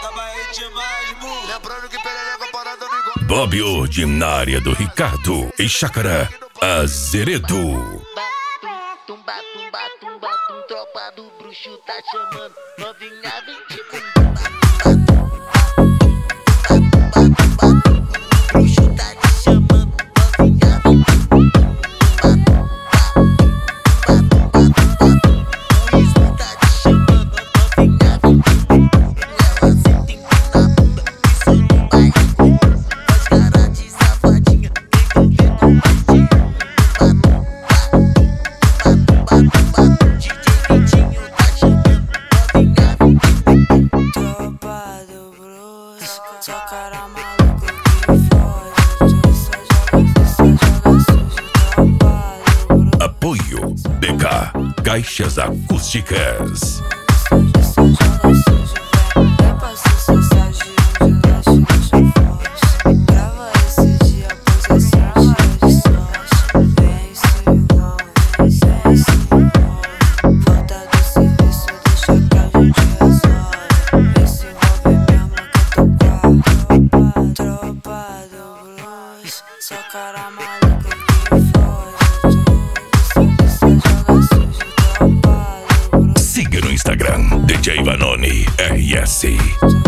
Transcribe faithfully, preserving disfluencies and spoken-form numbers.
Bob Ordinária do Ricardo e Chácara Azeredo. Tumba, tumba, tumba, tum, tropa do bruxo tá chamando. Novinha, vem de tumba. Bruxo tá te chamando. Novinha, vem de tumba. O ismo tá te chamando. Novinha, vem de tumba. Ela senta na bunda. Isso não vai. Faz cara de safadinha. Envolver com baixinho. Só cara maluca que foge. Tu só joga, tu só joga sujo. Tropa do bruxo. Apoio B K Caixas Acústicas. Tu só joga sujo, vem. É pra sucesso de laje, hoje forte. Grava esse dia, pois esse é um dia de sorte. Vem se envolve, vem se envolve. Volta do serviço, deixa que a gente resolve. Vem se envolve mesmo que eu tô quase. Tropa do bruxo, só cara maluca que foge. Tu só joga sujo, tropa do bruxo. Siga no Instagram D J Vanoni R S.